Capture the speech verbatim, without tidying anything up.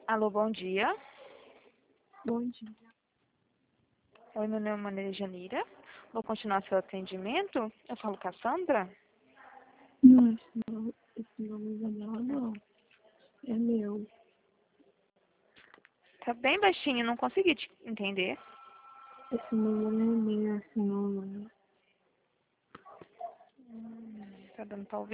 Alô, bom dia. Bom dia. Oi, meu nome é Maria Janira. Vou continuar seu atendimento. Eu falo com a Sandra. Não, esse nome, esse nome não é dela, não. É meu. Tá bem baixinho, não consegui te entender. Esse número é meu, esse número. Tá dando pra ouvir?